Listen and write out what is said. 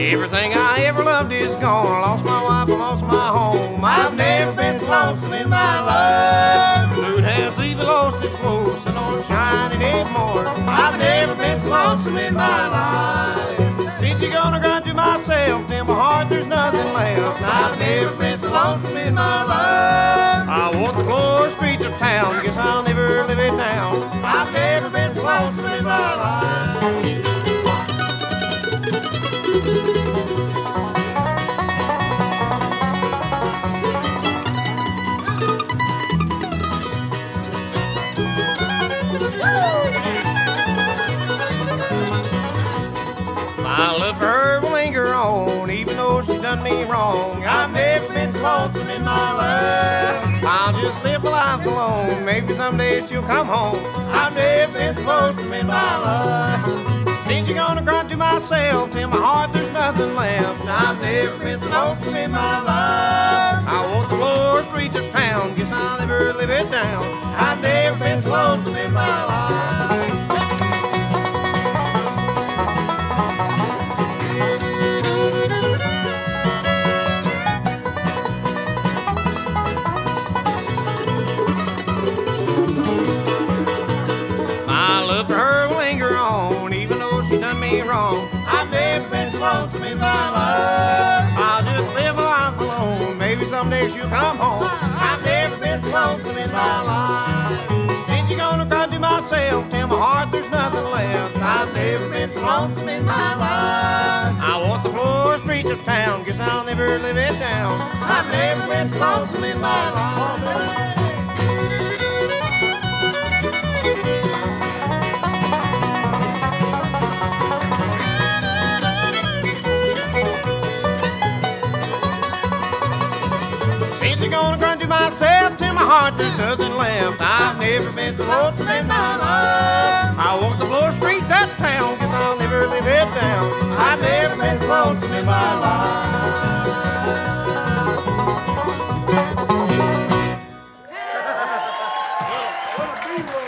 Everything I ever loved is gone. I lost my wife, I lost my home. I've never been so lonesome in my life. The moon has even lost its glow, so don't shine anymore. I've never been so lonesome in my life. Since you're gonna grind to myself, in my heart there's nothing left. I've never been so lonesome in my life. I walk the floor streets of town, guess I'll never live it down. I've never been so lonesome in my life. My love for her will linger on, even though she's done me wrong. I've never been so lonesome in my life. I'll just live my life alone, maybe someday she'll come home. I've never been so lonesome in my life. Since you're gonna grind to myself, in my heart there's nothing left. I've never been so lonesome in my life. I walk the floor streets of town, guess I'll never live it down. I've never been so lonesome in my life. Wrong. I've never been so lonesome in my life. I'll just live my life alone. Maybe someday she'll come home. I've never been so lonesome in my life. Since you're gonna cry to myself, tell my heart there's nothing left. I've never been so lonesome in my life. I walk the floor streets of town, guess I'll never live it down. I've never been so lonesome in my life. Gonna grind to myself till my heart there's nothing left. I've never been so lonesome in my life.